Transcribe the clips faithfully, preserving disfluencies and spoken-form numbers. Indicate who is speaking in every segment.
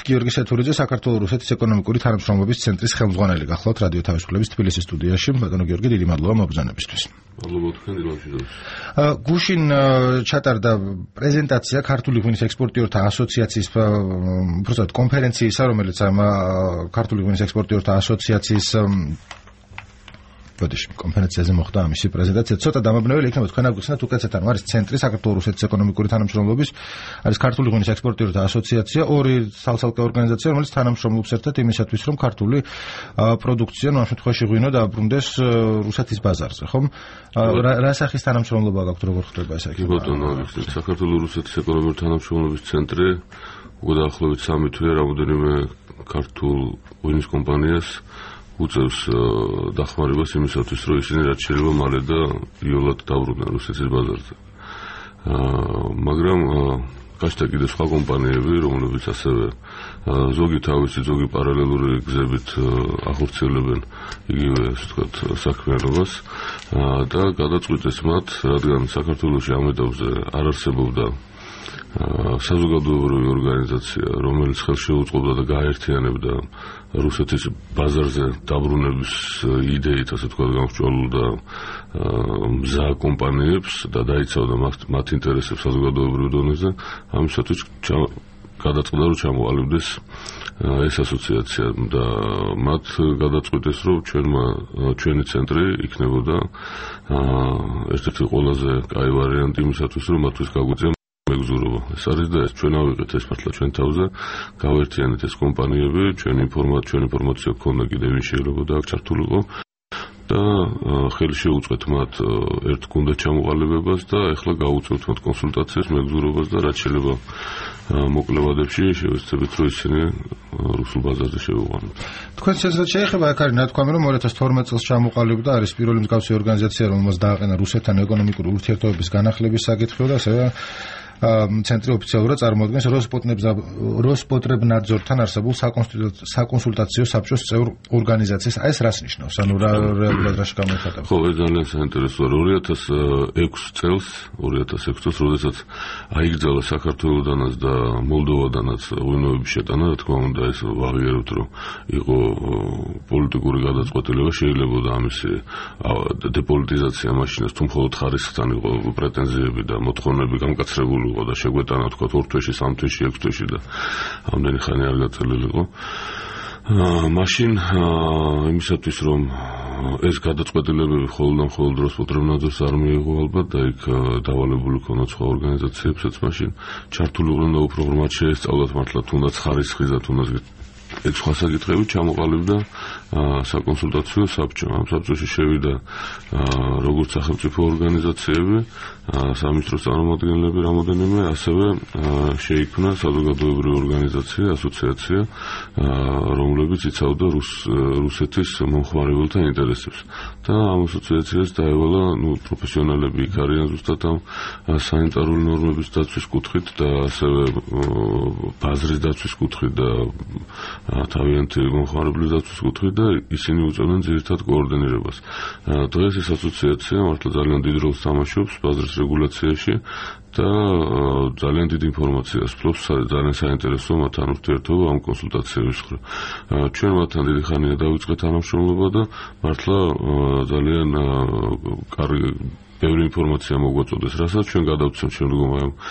Speaker 1: გიორგი სეთურიძე, საქართველო-რუსეთის ეკონომიკური თანამშრომლობის ცენტრის ხელმძღვანელი გახლავთ რადიო თავისუფლების თბილისის სტუდიაში. ბატონო გიორგი, დიდი მადლობა მოგზაურობისთვის.
Speaker 2: მადლობა თქვენ დილამშვიდობ.
Speaker 1: გუშინ ჩატარდა პრეზენტაცია ქართული ღვინის ექსპორტიორთა ასოციაციის უბრალოდ კონფერენციისა, რომელიც ქართული ღვინის ექსპორტიორთა ასოციაციის კონფერენციაზე მოხდა ამისი პრეზენტაცია. ცოტა დამაბნეველი იქნება თქვენ აგვიხსნათ უკეთესად, ანუ არის ცენტრი საქართველო-რუსეთის ეკონომიკური თანამშრომლობის, არის ქართული ღვინის ექსპორტიორთა ასოციაცია, ორი ცალ-ცალკე ორგანიზაცია, რომელიც თანამშრომლობს ერთად იმისათვის, რომ ქართული პროდუქცია, ну, ამ შემთხვევაში ღვინო დააბრუნდეს რუსეთის ბაზარზე, ხომ? რა სახის თანამშრომლობა გაქვთ, როგორ ხდება ეს?
Speaker 2: კი ბატონო, საქართველო-რუსეთის ეკონომიკური თანამშრომლობის ცენტრი უკვე დაახლოებით სამი თვეა რამოდენიმე ქართულ ღვინის კომპანიას უწევს დახმარებას იმისათვის, რომ ისინი რაც შეიძლება მალე და იოლად დაბრუნდნენ რუსეთის ბაზარზე. მაგრამ გაჩნდა კიდევ სხვა კომპანიები, რომლებიც ასევე ზოგი თავისი, ზოგი პარალელური გზებით ახორციელებენ იგივე, ასე ვთქვათ, საქმიანობას და გადაწყვიტეს მათ, რადგან საქართველოში ამ ეტაპზე არ არსებობდა საზოგადოებრივი ორგანიზაცია, რომელიც ხელს შეუწყობდა და გააერთიანებდა რუსეთის ბაზარზე დაბრუნების იდეით, ასე ვთქვათ, გამსჭვალულდა მზა კომპანიებს და დაიცავდა მათ ინტერესებს საზოგადოებრივ დონეზე. ამისათვის გადაწყდა, რომ ჩამოყალიბდეს ეს ასოციაცია და მათ გადაწყვიტეს, რომ ჩვენმა ჩვენი ცენტრი იქნებოდა ერთ-ერთი ყველაზე კაი ვარიანტი იმისათვის, რომ მათთვის გაგვიწია მეგზურობა. ეს არის და ეს ჩვენ ავიღეთ ეს მართლა ჩვენ თავზე, გავერთიანეთ ეს კომპანიები, ჩვენ ინფორმაცია, ჩვენ ინფორმაცია გქონდა კიდევ ვინ შეიძლება აქ ჩართულიყო და ხელი შეუწყეთ მათ ერთ გუნდად ჩამოყალიბებას და ეხლა გავუწევთ მათ კონსულტაციას, მეგზურობას და რაც შეიძლება მოკლევადებში შევეცდებით, რომ ისინი რუსულ ბაზარზე შევიყვანოთ.
Speaker 1: თქვენ შესაძლოა შეეხება აქ არის ნათქვამი, რომ ორი ათას თორმეტ წელს ჩამოყალიბდა, არის პირველი მსგავსი ორგანიზაცია, რომელმაც დააყენა რუსეთთან ეკონომიკური ურთიერთობების განახლების საკითხი და ასევე ცენტრი ოფიციალურად წარმოადგენს როსპოტრებნაძორთან არსებულ საკონსულტაციო საბჭოს წევრ ორგანიზაციას. ეს რას ნიშნავს? ანუ რა რეალურად რაში გამოიხატება?
Speaker 2: ხო, ეს ძალიან საინტერესოა. ორი ათას ექვსი წელს, ორი ათას ექვსი წელს, როდესაც აიგრძალა საქართველოდანაც და მოლდოვადანაც ღვინოების შეტანა, რა თქმა უნდა, ეს ვაღიარებთ, რომ იყო პოლიტიკური გადაწყვეტილება, შეიძლებოდა ამისი დეპოლიტიზაცია მაშინას, თუ მხოლოდ ხარისხთან იყო პრეტენზიები და მოთხოვნები გამკაცრებული და შეგვეტანა თქვა ორ თვეში, სამ თვეში, ექვს თვეში და ამდენი ხანი არ გაწელილიყო. მაშინ იმისათვის, რომ ეს გადაწყვეტილებები მხოლოდ და მხოლოდ როსპოტრებნაძორს არ მიიღო ალბათ და იქ დავალებული ქონდა სხვა ორგანიზაციებსაც, მაშინ ჩართული უნდა უფრო ღრმად შეესწავლათ მართლა თუნდაც ხარისხის და თუნდაც ეს სხვა საკითხები ჩამოყალიბდა საკონსულტაციო საბჭო. ამ საბჭოში შევიდა როგორც სახელმწიფო ორგანიზაციები, სამინისტროს წარმომადგენლები რამოდენიმე, ასევე შეიქმნა საზოგადოებრივი ორგანიზაცია, ასოციაცია, რომლებიც იცავდა რუსეთის მომხმარებელთა ინტერესებს. და ამ ასოციაციას დაევალა, ნუ პროფესიონალები იქ არიან ზუსტად ამ სანიტარული ნორმების დაცვის კუთხით და ასევე ბაზრის დაცვის კუთხით და თავიანთი მომხმარებლის დაცვის კუთხით და ისინი უწევდნენ ძირითად კოორდინირებას. დღეს ეს ასოციაცია მართლა ძალიან დიდ როლს თამაშობს ბაზრის რეგულაციაში და ძალიან დიდ ინფორმაციას ფლობს, ძალიან საინტერესოა მათთან ურთიერთობა ამ კონსულტაციების მხრივ. ჩვენ მათთან დიდი ხანია დავიწყეთ თანამშრომლობა და მართლა ძალიან კარგი ბევრი ინფორმაცია მოგვაწოდეს, რასაც ჩვენ გადავცემთ შემდგომ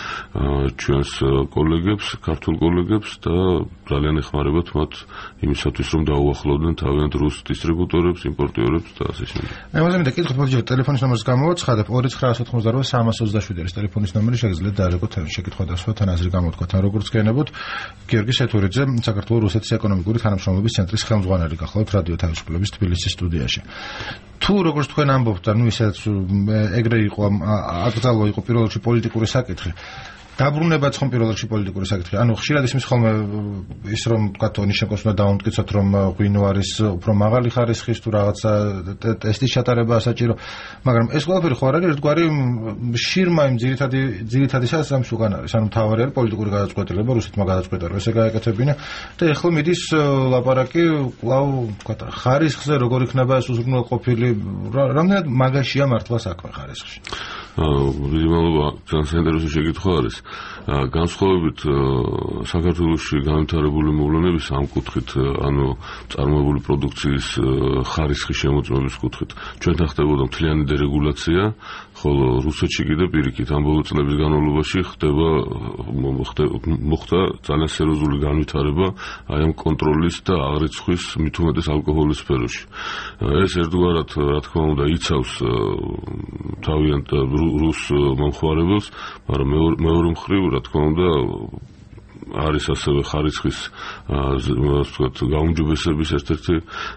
Speaker 2: ჩვენს კოლეგებს, ქართულ კოლეგებს და ძალიან ეხმარებათ მათ იმისათვის, რომ დაუახლოვდნენ თავიანთ რუს დისტრიბუტორებს, იმპორტიორებს და ასე შემდეგ.
Speaker 1: ამაზე მინდა კითხოთ, მოდი ტელეფონის ნომერს გამოვაცხადებ, ორი ცხრა ათოთხმოცდაოთხ სამას ოცდაშვიდი არის ტელეფონის ნომერი, შეგიძლიათ დაარეკოთ შეკითხვა და სხვა თან აზრი გამოთქვათ, ან როგორც გენებოთ. გიორგი სეთურიძე, საქართველო-რუსეთის ეკონომიკური თანამშრომლობის ცენტრის ხელმძღვანელი გახლავთ რადიო თავისუფლების თბილისის სტუდიაში. თუ როგორც თქვენ ამბობთ, ანუ ისაც ეგრე იყო, აკრძალვა იყო პირველ რიგში პოლიტიკური საკითხი. დაბრუნებაც ხომ პირველ რიგში პოლიტიკური საკითხი. ანუ ხშირად ისმის ხოლმე ის რომ თქვათ ნიშნავს უნდა დაუმტკიცოთ, რომ ღვინო არის უფრო მაღალი ხარისხის თუ რაღაცა ტესტის ჩატარება საჭირო, მაგრამ ეს ყველაფერი ხო არ არის ერთგვარი შირმა იმ ძირითადი ძირითადისა ამ შუღან არის. ანუ მთავარი არის პოლიტიკური გადაწყვეტილება, რუსეთმა გადაწყვეტა, რომ ესე გაეკეთებინა და ეხლა მიდის ლაპარაკი კვლავ თქვათ ხარისხზე, როგორ იქნება ეს უზრუნველყოფილი, რამდენად მაგაშია მართლა საქმე ხარისხში.
Speaker 2: მიდიმალობა ძალიან საინტერესო შეკითხვა არის. განსხვავებით საქართველოში განვითარებული მოვლენების ამ კუთხით, ანუ წარმოებული პროდუქციის ხარისხის შემოწმების კუთხით, ჩვენთან ხდებოდა მთლიანი დერეგულაცია, ხოლო რუსეთში კიდე პირიქით ამ ბოლო წლების განმავლობაში ხდება მოხდა ძალიან სერიოზული განვითარება აი ამ კონტროლის და აღრიცხვის მით უმეტეს ალკოჰოლის სფეროში. ეს ერთგვარად, რა თქმა უნდა, იცავს თავიანთ რუს მომხმარებელს, მაგრამ მეორე მხრივ, რა თქმა უნდა, არის ასევე ხარისხის ვთქვათ გაუმჯობესების ერთ-ერთი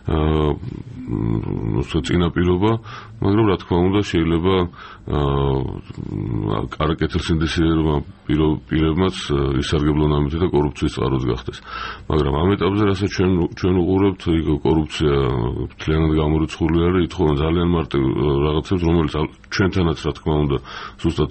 Speaker 2: წინაპირობა, მაგრამ რა თქმა უნდა შეიძლება კეთილსინდისიერებმა პირებმაც ისარგებლონ ამით და კორუფციის წყაროც გახდეს. მაგრამ ამ ეტაპზე რასაც ჩვენ ჩვენ უყურებთ, კორუფცია მთლიანად გამორიცხული არის, ითხოვენ ძალიან მარტივ რაღაცებს, რომელიც ჩვენთანაც რა თქმა უნდა ზუსტად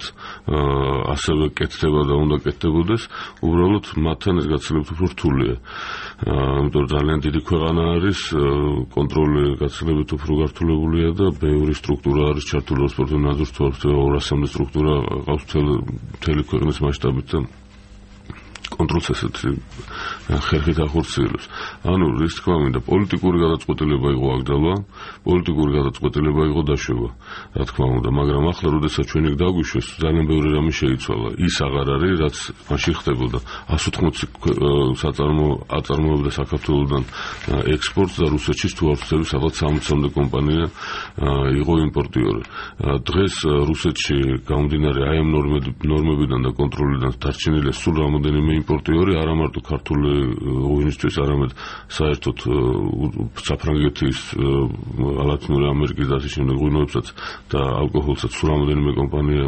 Speaker 2: ასევე კეთდება და უნდა კეთდებოდეს, უბრალოდ მათთან ეს გაცილებით უფრო რთულია. იმიტომ რომ ძალიან დიდი ქვეყანა არის, კონტროლი გაცილებით უფრო გართულებულია და ბევრი სტრუქტურა არის ჩართული სპორტულ ნაძვს ორასამდე სტრუქტურა ყავს მთელი ქვეყნის მასშტაბით და კონტროლს ესეთი ხერხით ახორციელებს. ანუ რის თქმა მინდა პოლიტიკური გადაწყვეტილება იყო აკრძალვა, პოლიტიკური გადაწყვეტილება იყო დაშვება, რა თქმა უნდა, მაგრამ ახლა როდესაც ჩვენ იქ დაგვიშვეს, ძალიან ბევრი რამე შეიცვალა. ის აღარ არის, რაც მაშინ ხდებოდა. εκατს ოთხმოცი საწარმო აწარმოებდა საქართველოსთან ექსპორტს და რუსეთში თუ არ ვცდები, სადღაც სამოცამდე კომპანია იყო იმპორტიორი. დღეს რუსეთში გამომდინარე აი ამ ნორმებიდან და კონტროლიდან დარჩენილია სულ რამოდენიმე იმპორტიორი, არა მარტო ქართული ღვინისთვის, არამედ საერთოდ საფრანგეთის, ლათინური ამერიკის და ასე შემდეგ ღვინოებსაც და ალკოჰოლსაც სულ რამოდენიმე კომპანია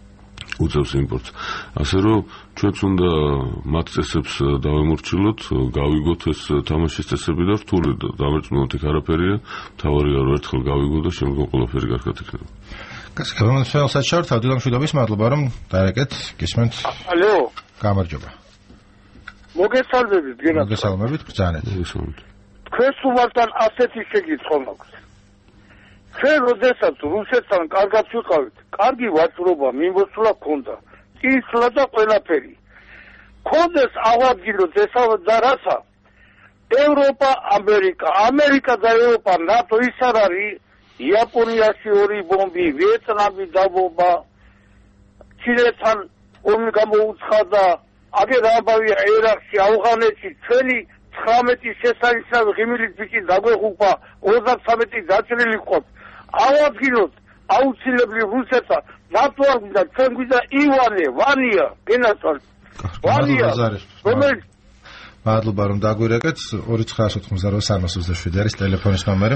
Speaker 2: უწევს იმპორტს. ასე რომ ჩვენც უნდა მათ წესებს დავემორჩილოთ, გავიგოთ ეს თამაშის წესები და რთული დამერწმუნოთ იქ არაფერია, მთავარია რომ ერთხელ გავიგოთ და შემდგომ ყველაფერი კარგად იქნება.
Speaker 1: გასაგებია ხელსაც შევთავაზოთ გამშვიდობის, მადლობა რომ დაერეკეთ, გისმენთ.
Speaker 3: ალო.
Speaker 1: გამარჯობა.
Speaker 3: მოგესალმებით, გენათო.
Speaker 1: მოგესალმებით, ბრძანეთ.
Speaker 3: თქვენს უმართან ასეთი შეკითხვა მაქვს. ჩვენ როდესაც რუსეთთან კარგად ვიყავით, კარგი ვაჭრობა მიმოსვლა ქონდა, წინსვლა და ყველაფერი. ქონდეს ავადგინოთ ესა და რაცა? ევროპა, ამერიკა, ამერიკა და ევროპა, ნატო ის არ არის, იაპონიაში ორი ბომბი, ვიეტნამი დაბომბა, ჩინეთთან ომი გამოუცხადა, აგერ ამბავია ერაყში, ავღანეთში, ჩვენი ცხრამეტი შესანიშნავი ღიმილით ბიჭი დაგვეხუპა, ოცდამეტი დაჭრილი ვყოთ. ავადგინოთ აუცილებლი რუსეთსა, ნატო არ გვინდა, ჩვენ გვინდა ივანე, ვანია, გენათო. ვანია, რომელიც
Speaker 1: მადლობა რომ დაგვირეკეთ. ორი ცხრაას ოთხმოცდაოთხ სამას ოცდაშვიდი არის ტელეფონის ნომერი.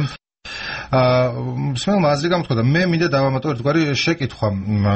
Speaker 1: აა მსმენელმა აზრი გამოთქვა და მე მინდა დავამატო ერთგვარი შეკითხვა.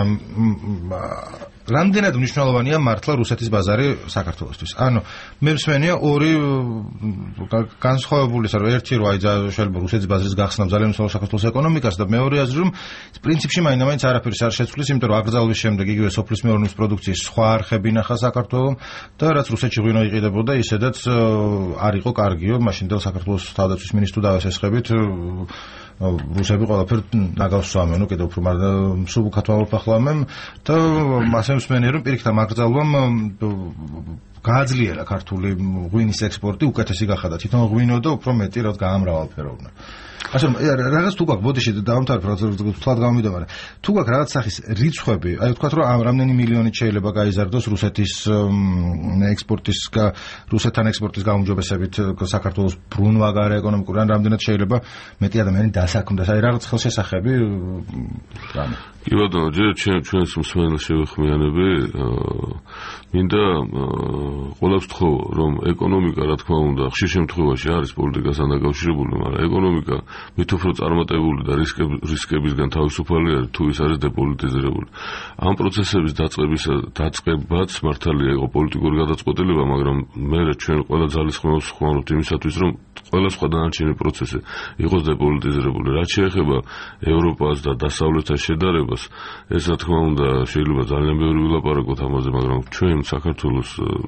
Speaker 1: რამდენად მნიშვნელოვანია მართლა რუსეთის ბაზარი საქართველოსთვის? ანუ მე მსმენია ორი განსხვავებული, რომ ერთი რო აი შეიძლება რუსეთის ბაზრის გახსნა ძალიან მსვლელობს საქართველოს ეკონომიკას და მეორე აზრი რომ პრინციპში მაინც არაფერს არ შეცვლის, იმიტომ რომ აკრძალვის შემდეგ იგივე სოფლის მეურნეობის პროდუქციის სხვა არხები ნახა საქართველოს და რაც რუსეთში ღვინო იყიდებოდა, ისედაც არ იყო კარგიო, მაშინდელ საქართველოს თავდაცვის მინისტრს დავესესხებით რუსები ყველაფერ ნაგავს სვამენ, კიდევ უფრო მსუბუქად ვაფახლავენ და მასე მსმენია რომ პირიქით ამ აკრძალვამ გააძლიერა ქართული ღვინის ექსპორტი, უკეთესი გახადა თვითონ ღვინო და უფრო მეტი რაც გაამრავალფეროვნა. ასე რომ რაღაც თუ გაქვს ბოდიში დაამთავრე თვალად გამომიდა, მაგრამ თუ გაქვს რაღაც სახის რიცხვები, აი ვთქვათ რომ ამ რამდენი მილიონით შეიძლება გაიზარდოს რუსეთის ექსპორტის რუსეთთან ექსპორტის გაუმჯობესებით საქართველოს ბრუნვაგარე ეკონომიკური, ან რამდენად შეიძლება მეტი ადამიანი დასაქმდეს, აი რაღაც ხელშესახები რამე.
Speaker 2: კი ბატონო, ჯერ ჩვენს მსმენელს შევეხმიანები, მინდა ყველას ვთხოვ, რომ ეკონომიკა, რა თქმა უნდა, ხშირ შემთხვევაში არის პოლიტიკასთან დაკავშირებული, მაგრამ ეკონომიკა მით უფრო წარმატებული და რისკებისგან თავისუფალი არის, თუ ის არის დეპოლიტიზირებული. ამ პროცესების დაწყების დაწყებაც მართალია იყო პოლიტიკური გადაწყვეტილება, მაგრამ მე ჩვენ ყველა ძალისხმევას ვხმარობთ იმისათვის, რომ ყველა სხვა დანარჩენი პროცესი იყოს დეპოლიტიზირებული. რაც შეეხება ევროპას და დასავლეთთან შედარებას, ეს რა თქმა უნდა შეიძლება ძალიან ბევრი ვილაპარაკოთ ამაზე, მაგრამ ჩვენ საქართველოს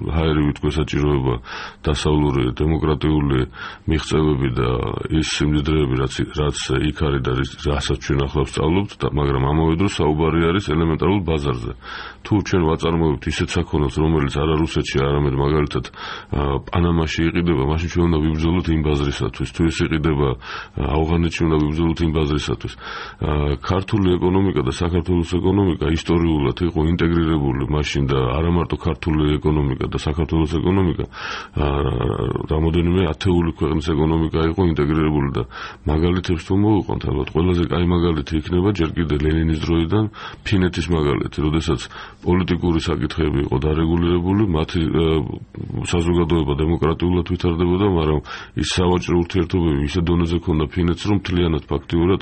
Speaker 2: ჰაერი ვიტყვი საჭიროება დასავლური დემოკრატიული მიღწევები და ის სიმდიდრეები რაც რაც იქ არის და რასაც ჩვენ ახლა ვსწავლობთ და მაგრამ ამავე დროს საუბარი არის ელემენტარულ ბაზარზე თუ ჩვენ ვაწარმოებთ ისეთ საქონელს რომელიც არა რუსეთში არამედ მაგალითად პანამაში იყიდება მაშინ ჩვენ უნდა ვიბრძოლოთ იმ ბაზრისათვის თუ ის იყიდება ავღანეთში უნდა ვიბრძოლოთ იმ ბაზრისათვის ქართული ეკონომიკა და საქართველოს ეკონომიკა ისტორიულად იყო ინტეგრირებული მაშინ და არა მარტო ქართული ეკონომიკა და საქართველოს ეკონომიკა რამოდენიმე ათეული ქვეყნის ეკონომიკა იყო ინტეგრირებული და მაგალითებს თუ მოვიყვანთ ალბათ ყველაზე კაი მაგალითი იქნება ჯერ კიდე ლენინის დროიდან ფინეთის მაგალითი როდესაც პოლიტიკური საკითხები იყო დარეგულირებული მათი საზოგადოება დემოკრატიულად ვითარდებოდა მაგრამ ის სავაჭრო ურთიერთობები ისე დონეზე ქონდა ფინეთს რომ მთლიანად ფაქტიურად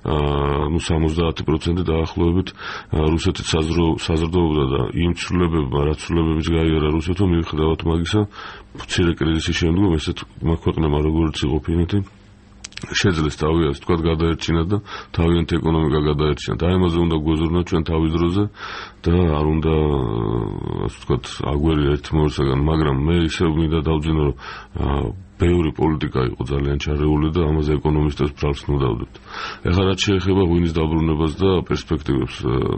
Speaker 2: ნუ სამოცდაათი პროცენტი დაახლოებით რუსეთით საზრდოობდა და იმ ცვლილებებმა რაც ცვლილებების გაიარა რუსეთმა მიუხედავად მაგისა მცირე კრიზისის შემდგომ ესეთ ქვეყნებმა როგორც იყო ფინეთი შეძლეს თავი ასე თქვა გადაერჩინა და თავიანთი ეკონომიკა გადაერჩინა და ამაზე უნდა გვეზრუნოთ ჩვენ თავის დროზე და არ უნდა ასე თქვა აგვერი ერთ მოერსაგან მაგრამ მე ისევ მინდა დავძინო რომ ბევრი პოლიტიკა იყო ძალიან ჩარეული და ამაზე ეკონომისტებს ბრალს ნუდავდებთ. ეხლა რაც შეეხება ღვინის დაბრუნებას და პერსპექტივებს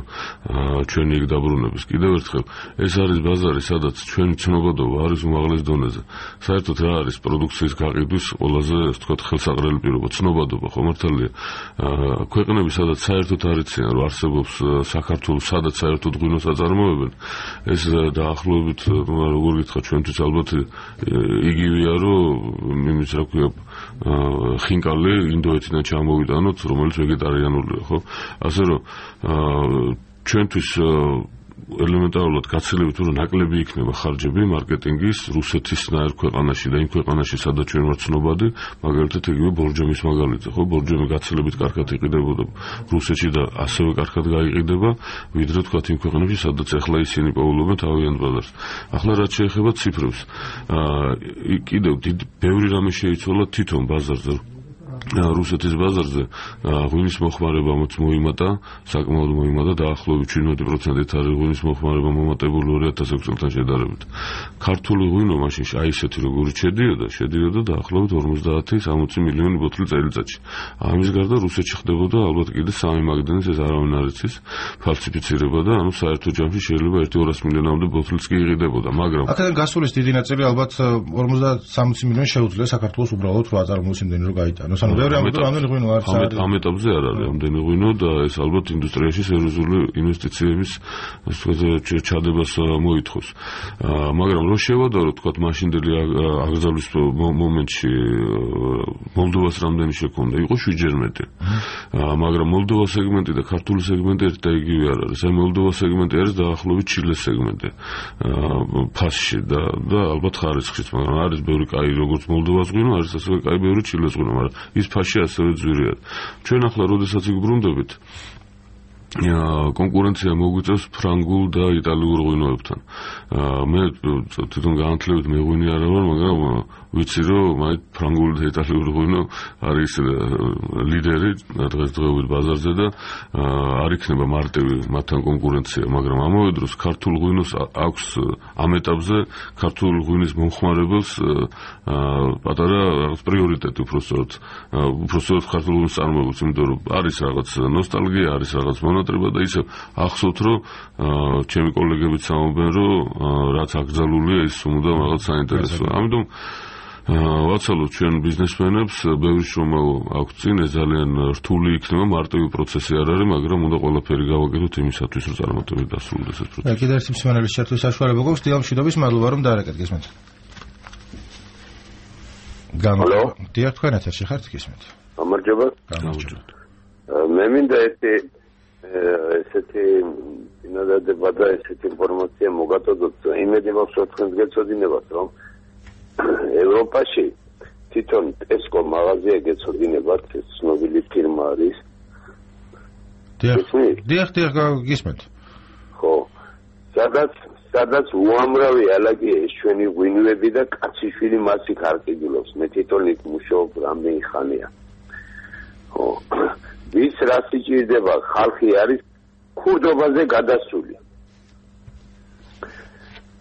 Speaker 2: ჩვენი ეგ დაბრუნების. კიდევ ერთხელ ეს არის ბაზარი, სადაც ჩვენი ცნობადობა არის უმაღლეს დონეზე. საერთოდ რა არის პროდუქციის გაყიდვის ყველაზე, ასე ვთქვათ, ხელსაყრელი პირობა, ცნობადობა, ხო მართალია. ქვეყნები, სადაც საერთოდ არ იციან, რომ არსებობს საქართველოს, სადაც საერთოდ ღვინოს აწარმოებენ, ეს დაახლოებით, როგორ გითხრა, ჩვენთვის ალბათ იგივეა, რომ იმის რა ქვია ხინკალი ინდოეთიდან ჩამოვიტანოთ, რომელიც ვეგეტარიანულია, ხო? ასე რომ ჩვენთვის ელემენტარულად გაცილებით უფრო ნაკლები იქნება ხარჯები მარკეტინგის რუსეთისნაირ ქვეყანაში და იმ ქვეყანაში, სადაც ჩვენ ვართ ცნობადი, მაგალითად იგივე ბორჯომის მაგალითზე, ხო? ბორჯომი გაცილებით კარგად იყიდებოდა რუსეთში და ასევე კარგად გაიყიდება, ვიდრე თქვათ იმ ქვეყნებში, სადაც ახლა ისინი პოულობენ თავიანთ ბაზარს. ახლა რაც შეეხება ციფრებს, კიდევ ბევრი რამე შეიცვალა თვითონ ბაზარზე. რუსეთის ბაზარზე ღვინის მოხმარება მოიმატა, საკმაოდ მოიმატა, დაახლოებით შვიდმეტი პროცენტით არის ღვინის მოხმარება მომატებული ორი ათას ექვსი წელთან შედარებით. ქართული ღვინო მაშინ აი ესეთი როგორი შედიოდა, შედიოდა დაახლოებით ორმოცდაათი სამოცი მილიონი ბოთლი წელიწადში. ამის გარდა რუსეთში ხდებოდა ალბათ კიდე სამი მაგდენის ეს არავინ არ იცის ფალსიფიცირება და ანუ საერთო ჯამში შეიძლება ერთი ორასი მილიონამდე ბოთლიც კი იყიდებოდა, მაგრამ
Speaker 1: აქედან გასულის დიდი ნაწილი ალბათ ორმოცდასამოცი მილიონი შეუძლია საქართველოს უბრალოდ რა აწარმოოს იმდენი რომ გაიტანოს. ანუ ბევრი ამდენი ღვინო არ არის.
Speaker 2: ამ ეტაპზე არ არის ამდენი ღვინო და ეს ალბათ ინდუსტრიაში სერიოზული ინვესტიციების ასე ვთქვათ ჩადებას მოითხოვს. მაგრამ რო შევადაროთ თქვათ მაშინდელი აკრძალვის მომენტში მოლდოვას რამდენი შექონდა, იყო შვიდჯერ მეტი. მაგრამ მოლდოვას სეგმენტი და ქართული სეგმენტი ერთ და იგივე არ არის. აი მოლდოვას სეგმენტი არის დაახლოებით ჩილეს სეგმენტი ფასში და და ალბათ ხარისხით, მაგრამ არის ბევრი კაი როგორც მოლდოვას ღვინო, არის ასევე კაი ბევრი ჩილეს ღვინო, მაგრამ ის ფასში ასევე ძვირია. ჩვენ ახლა როდესაც იქ ბრუნდებით, კონკურენცია მოგვიწევს ფრანგულ და იტალიურ ღვინოებთან. მე თვითონ განათლებით მე ღვინი არა ვარ, მაგრამ ვიცი რომ აი ფრანგული და იტალიური ღვინო არის ლიდერი დღესდღეობით ბაზარზე და არ იქნება მარტივი მათთან კონკურენცია, მაგრამ ამავე დროს ქართულ ღვინოს აქვს ამ ეტაპზე ქართულ ღვინის მომხმარებელს პატარა რაღაც პრიორიტეტი უბრალოდ უბრალოდ ქართულ ღვინოს წარმოებულს, იმიტომ რომ არის რაღაც ნოსტალგია, არის რაღაც მონატრება და ისე ახსოვთ რომ ჩემი კოლეგებიც ამბობენ რომ რაც აკრძალულია ის უნდა რაღაც საინტერესოა. ამიტომ ვაცალოთ ჩვენ ბიზნესმენებს, ბევრი შრომა აქვს წინ, ეს ძალიან რთული იქნება, მარტივი პროცესი არ არის, მაგრამ უნდა ყველაფერი გავაკეთოთ იმისათვის, რომ წარმატებით დასრულდეს ეს პროცესი.
Speaker 1: კიდევ ერთი მსმენელის შეთვის საშუალება გვაქვს, დიალმშვიდობის მადლობა რომ დაარეკეთ, გესმენთ.
Speaker 3: ჰალო.
Speaker 1: დიახ, თქვენ ეთერში ხართ, გესმენთ.
Speaker 3: გამარჯობა.
Speaker 1: გამარჯობა.
Speaker 3: მე მინდა ერთი ესეთი ინადადება და ესეთი ინფორმაცია მოგაწოდოთ. იმედი მაქვს რომ თქვენს გეცოდინებათ, რომ ევროპაში თვითონ ტესკო მაღაზია გეცოდინებათ, ეს ცნობილი ფირმა არის.
Speaker 1: დიახ, დიახ, დიახ, გისმენთ.
Speaker 3: ხო. სადაც სადაც უამრავი ალაგია ეს ჩვენი ღვინოები და კაციშვილი მას იქ არ ყიდულობს. მე თვითონ იქ მუშაობ რამდენი ხანია. ხო. ვის რა სიჭირდება, ხალხი არის ქურდობაზე გადასული.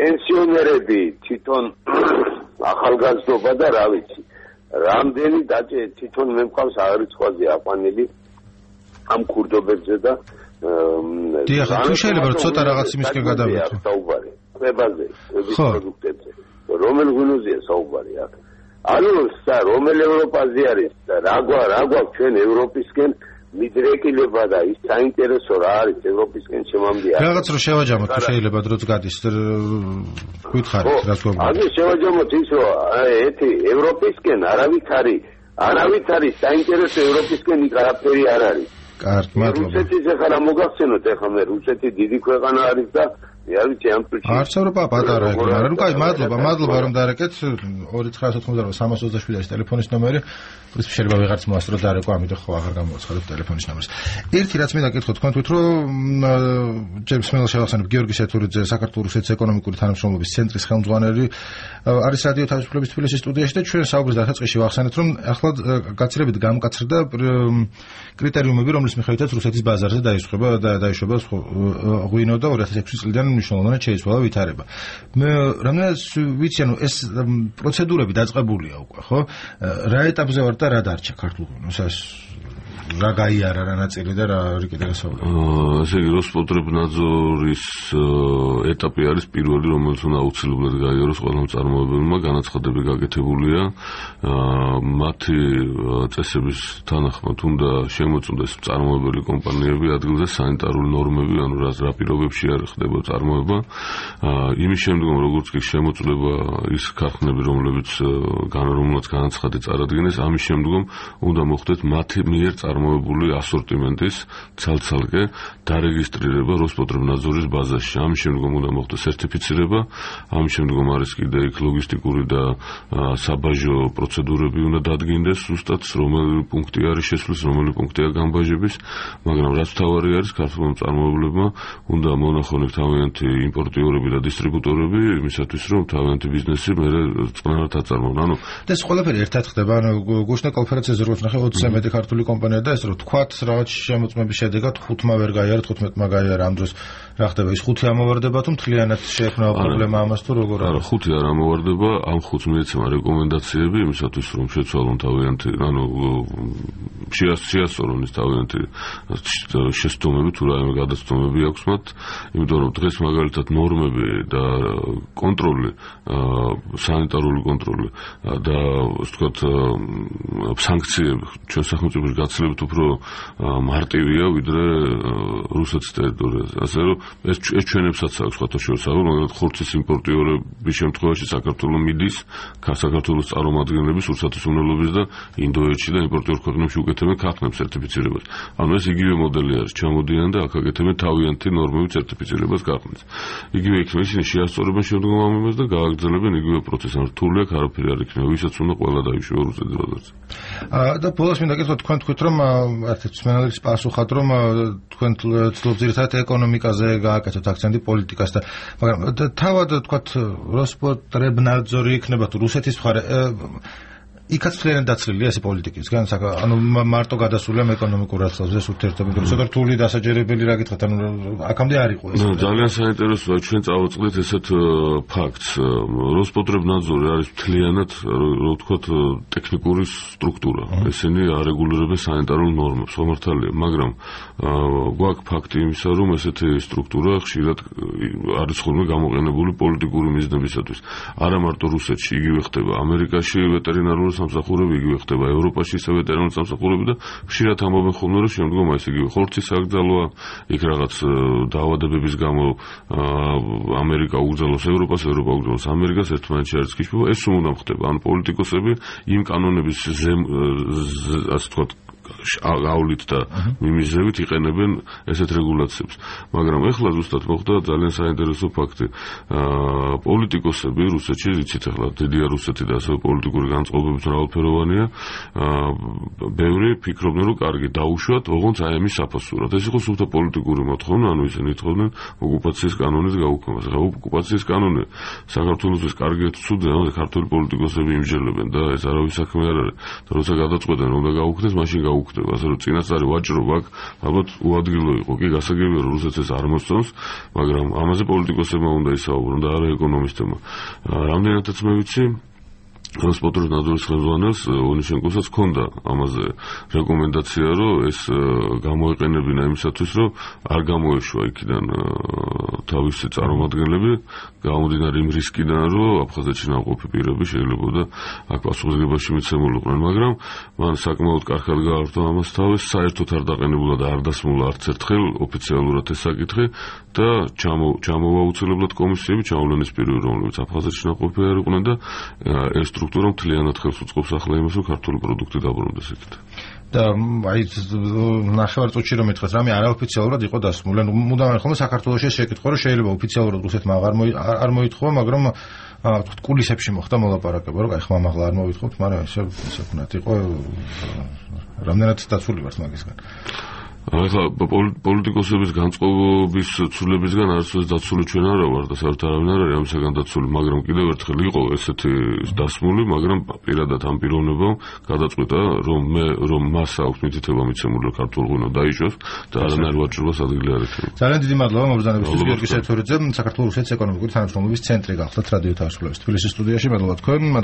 Speaker 4: პენსიონერები თვითონ ახალგაზრდობა და რა ვიცი რამდენი დაჭე თვითონ მე მყავს აღრიცხვაზე აყვანილი ამ ქურდობებზე და
Speaker 1: დიახ, თუ შეიძლება რომ ცოტა რაღაც იმისკენ გადავიდეთ.
Speaker 4: საუბარი, კვებაზე, კვების პროდუქტებზე. რომელ ღვინოზეა საუბარი აქ? ანუ სა რომელ ევროპაზე არის და რა გვა რა გვაქვს ჩვენ ევროპისკენ მიდრეკილება და ის საინტერესო რა არის ევროპისკენ შემამდია.
Speaker 1: რაღაც რო შევაჯამოთ, თუ შეიძლება დროც გადის. გითხარით, რა გვაქვს?
Speaker 4: ანუ შევაჯამოთ ის რომ ეთი ევროპისკენ არავით არის, არავით არის საინტერესო ევროპისკენ იქ არაფერი არ არის.
Speaker 1: კარგი, მადლობა.
Speaker 4: რუსეთის ახლა მოგახსენოთ, ახლა მე რუსეთი დიდი ქვეყანა არის და არ ვიცი ამ პრინციპი.
Speaker 1: არც ევროპა პატარა ეგ, მაგრამ კაი, მადლობა, მადლობა რომ დარეკეთ. ორი ცხრა ოთხმოცდაოთხ სამას ოცდაშვიდის ტელეფონის ნომერი. პრინციპში შეიძლება ვიღარც მოასწრო დარეკო, ამიტომ ხო აღარ გამოაცხადოთ ტელეფონის ნომერს. ერთი რაც მინდა გითხოთ თქვენ თვით რომ ჯეიმს მილ შევახსენებ გიორგი სეთურიძე საქართველოს რუსეთის ეკონომიკური თანამშრომლობის ცენტრის ხელმძღვანელი არის რადიო თავისუფლების თბილისის სტუდიაში და ჩვენ საუბრის დასაწყისში ვახსენეთ რომ ახლა გაცილებით გამკაცრდა კრიტერიუმები რომლის მიხედვითაც რუსეთის ბაზარზე დაისხება და დაიშვება ღვინო და ორი ათას ექვსი წლიდან მნიშვნელოვნად შეიცვალა ვითარება. მე რამდენად ვიცი ანუ ეს პროცედურები დაწყებულია უკვე ხო? რა ეტაპზე ვარ და რა დარჩა ქართულ ღვინოს? რა გაიარა რა ნაწილი და რა კიდე გასაუბრება.
Speaker 2: ესე იგი როსპოტრებნაძორის ეტაპი არის პირველი რომელიც უნდა აუცილებლად გაიაროს ყველა მწარმოებელმა განაცხადები გაკეთებულია მათი წესების თანახმად უნდა შემოწმდეს მწარმოებელი კომპანიები ადგილზე სანიტარული ნორმები ანუ რა პირობებში არ ხდება წარმოება იმის შემდგომ როგორც კი შემოწმდება ის ქარხნები რომლებიც განრომლაც განაცხადი წარადგენეს ამის შემდგომ უნდა მოხდეს მათი მიერ წარმოებული ასორტიმენტის ცალ-ცალკე დარეგისტრირება როსპოტრებნაძორის ბაზაში. ამის შემდგომ უნდა მოხდეს სერტიფიცირება, ამის შემდგომ არის კიდე იქ ლოგისტიკური და საბაჟო პროცედურები უნდა დადგინდეს, ზუსტად რომელი პუნქტი არის შესვლის, რომელი პუნქტია განბაჟების, მაგრამ რაც თავარი არის ქართულმა მწარმოებლებმა უნდა მონახონ თავიანთი იმპორტიორები და დისტრიბუტორები იმისათვის რომ თავიანთი ბიზნესი მერე წყნარად აწარმოონ. ანუ
Speaker 1: ეს ყველაფერი ერთად ხდება, ანუ გუშინე კონფერენციაზე როგორც ნახე ოცზე მეტი ქართული კომპანია და ეს რომ თქვათ რაღაც შემოწმების შედეგად ხუთმა ვერ გაიარა, თხუთმეტმა გაიარა ამ დროს რა ხდება? ის ხუთი ამოვარდება თუ მთლიანად შეექმნება პრობლემა ამას თუ როგორ არის?
Speaker 2: არა, ხუთი არ ამოვარდება, ამ ხუთს მიეცემა რეკომენდაციები იმისათვის რომ შეცვალონ თავიანთი, ანუ შეასწორონ ის თავიანთი შესწომები თუ რაიმე გადაცდომები აქვს მათ, იმიტომ რომ დღეს მაგალითად ნორმები და კონტროლი, სანიტარული კონტროლი და ასე ვთქვათ სანქციები ჩვენ სახელმწიფოში გაცილებით უფრო მარტივია ვიდრე რუსეთის ტერიტორიაზე. ასე რომ ეს ეს ჩვენებსაც აქვს ხათაშორისო, მაგალითად ხორცის იმპორტიორების შემთხვევაში საქართველოს მიდის საქართველოს წარმომადგენლების ურთიერთმოქმედების და ინდოეთში და იმპორტიორ ქვეყნებში უკეთებენ ქარხნებს სერტიფიცირებას. ანუ ეს იგივე მოდელი არის, ჩამოდიან და აქ აკეთებენ თავიანთი ნორმებით სერტიფიცირებას ქარხნებს. იგივე იქნება ისინი შეასწორებენ შემდგომ ამ იმას და გააგრძელებენ იგივე პროცესს. ანუ რთული აქ არაფერი არ იქნება, ვისაც უნდა ყველა დაიშვება რუსეთის ბაზარზე.
Speaker 1: და ბოლოს მინდა გითხრათ თქვენ თქვით რომ ერთ-ერთი სპეციალისტის პასუხად რომ თქვენ ცდილობთ ძირითადად ეკონომიკაზე გააკეთოთ აქცენტი პოლიტიკას და მაგრამ თავად თქვათ როსპოტრებნაძორი იქნება თუ რუსეთის მხარე იქაც ძალიან დაცლილია ეს პოლიტიკისგან, ანუ მარტო გადასულია ეკონომიკურ რაცხვებზე ურთიერთობები, რუსეთთან რთული დასაჯერებელი რა გითხრათ, ანუ აქამდე არ იყო ეს.
Speaker 2: ნუ ძალიან საინტერესოა ჩვენ წავაწყდით ესეთ ფაქტს. როსპოტრებნაძორი არის მთლიანად, რა ვთქვათ, ტექნიკური სტრუქტურა. ესენი არეგულირებენ სანიტარულ ნორმებს, ხო მართალია, მაგრამ გვაქვს ფაქტი იმისა, რომ ესეთი სტრუქტურა ხშირად არის ხოლმე გამოყენებული პოლიტიკური მიზნებისათვის. არა მარტო რუსეთში, იგივე ხდება ამერიკაში ვეტერინარული სამსახურები იგივე ხდება ევროპაში ისე ვეტერინარული სამსახურები და ხშირად ამბობენ ხოლმე რომ შემდგომ ეს იგივე ხორცის აკრძალვა იქ რაღაც დაავადებების გამო ამერიკა უგზავნოს ევროპას, ევროპა უგზავნოს ამერიკას, ერთმანეთში არის კიშვა, ეს სულ უნდა ხდება. ან პოლიტიკოსები იმ კანონების ასე ვთქვათ გავლით და მიმიზრებით იყენებენ ესეთ რეგულაციებს. მაგრამ ეხლა ზუსტად მოხდა ძალიან საინტერესო ფაქტი. პოლიტიკოსები რუსეთში, იცით ეხლა დიდია რუსეთი და ასევე პოლიტიკური განწყობებიც მრავალფეროვანია. ბევრი ფიქრობდნენ, რომ კარგი დაუშვათ, ოღონდ აი ამის საფასურად. ეს იყო სულთა პოლიტიკური მოთხოვნა, ანუ ისინი ითხოვდნენ ოკუპაციის კანონის გაუქმებას. ახლა ოკუპაციის კანონი საქართველოსთვის კარგი თუ ცუდი, ანუ ქართული პოლიტიკოსები იმჟელებენ და ეს არავის საქმე არ არის. და როცა გადაწყვეტენ რომ უნდა გაუქმდეს, მაშინ გაუქმდნენ. გაუქმდება, ასე რომ წინასწარი ვაჭრობა აქ ალბათ უადგილო იყო. კი გასაგებია რომ რუსეთს ეს არ მოსწონს, მაგრამ ამაზე პოლიტიკოსებმა უნდა ისაუბრონ და არა ეკონომისტებმა. რამდენადაც მე ვიცი ტრანსპორტის ნაძვრის ხელმძღვანელს ონიშენკოსაც ჰქონდა ამაზე რეკომენდაცია, რომ ეს გამოეყენებინა იმისათვის, რომ არ გამოეშვა იქიდან თავისი წარმომადგენლები, გამომდინარე იმ რისკიდან, რომ აფხაზეთში ნავყოფი პირები შეიძლება აქ პასუხისმგებაში მიცემულიყვნენ, მაგრამ მან საკმაოდ კარგად გაართვა ამას თავის, საერთოდ არ დაყენებულა და არ დასმულა არც ერთხელ ოფიციალურად ეს საკითხი და ჩამოვა უცელებლად კომისიები, ჩამოვლენის პირები, რომლებიც აფხაზეთში ნავყოფი არ იყვნენ და ეს სტრუქტურა მთლიანად ხელს უწყობს ახლა იმას, რომ ქართული პროდუქტი დაბრუნდეს იქით.
Speaker 1: და აი ნახევარ წუთში რომ მეთქვა, რამე არაოფიციალურად იყო დასმული. ანუ მუდამ ხოლმე საქართველოში შეკითხვა, რომ შეიძლება ოფიციალურად რუსეთმა არ არ მოითხოვა, მაგრამ ვთქვით კულისებში მოხდა მოლაპარაკება, რომ აი ხმამ ახლა არ მოვითხოვთ, მაგრამ ესე ესე ვქნათ, იყო რამდენად დაცული ვართ მაგისგან.
Speaker 2: ახლა პოლიტიკოსების განწყობების ცვლილებისგან არც ეს დაცული ჩვენ არა ვარ და საერთოდ არავინ არ არის ამისგან დაცული, მაგრამ კიდევ ერთხელ იყო ესეთი დასმული, მაგრამ პირადად ამ პიროვნებამ გადაწყვიტა, რომ მე რომ მას აქვს მითითება მიცემული ქართულ ღვინო დაიშვას და არანაირ ვაჭრობას ადგილი არ ექნება.
Speaker 1: ძალიან დიდი მადლობა მობრძანებისთვის გიორგი სეთურიძე, საქართველოს ეკონომიკური თანამშრომლობის ცენტრი გახლდათ რადიო თავისუფლების თბილისის სტუდიაში. მადლობა თქვენ.